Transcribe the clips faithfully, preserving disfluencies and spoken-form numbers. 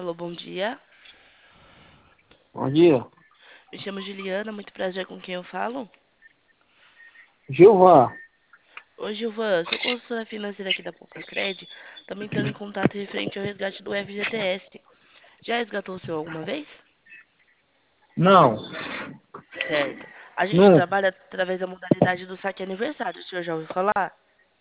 Alô, bom dia. Bom dia. Me chamo Juliana, muito prazer com quem eu falo. Gilvan, Oi, Gilvan, sou consultora financeira aqui da Poupa-Cred. Também entrando em contato referente ao resgate do F G T S. Já resgatou o seu alguma vez? não, Certo. A gente nunca, trabalha através da modalidade do saque aniversário. O senhor já ouviu falar?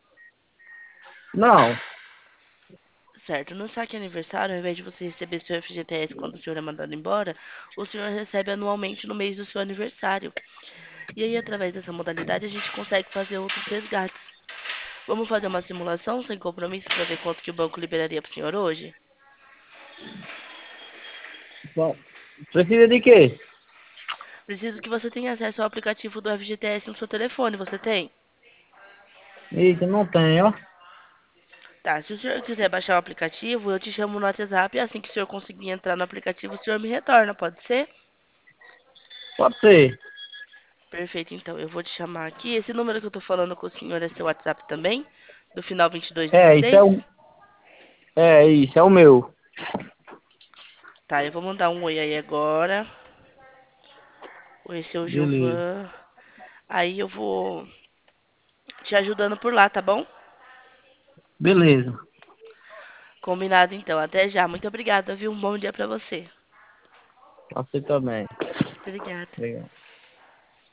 não. Certo. No saque aniversário, ao invés de você receber seu F G T S quando o senhor é mandado embora, o senhor recebe anualmente no mês do seu aniversário. E aí, através dessa modalidade, a gente consegue fazer outros resgates. Vamos fazer uma simulação sem compromisso para ver quanto que o banco liberaria para o senhor hoje? Bom, precisa de quê? Preciso que você tenha acesso ao aplicativo do F G T S no seu telefone. Você tem? Eita, não tem, ó. Tá, se o senhor quiser baixar o aplicativo, eu te chamo no WhatsApp e assim que o senhor conseguir entrar no aplicativo, o senhor me retorna, pode ser? Pode ser. Perfeito, então. Eu vou te chamar aqui. Esse número que eu tô falando com o senhor é seu WhatsApp também? Do final vinte e dois vinte e É, isso é seis? o. É, isso é o meu. Tá, eu vou mandar um oi aí agora. Oi, seu Beleza. Gilvan. Aí eu vou te ajudando por lá, tá bom? Beleza. Combinado então. Até já. Muito obrigada, viu? Um bom dia pra você. Você também. Obrigada. Obrigado.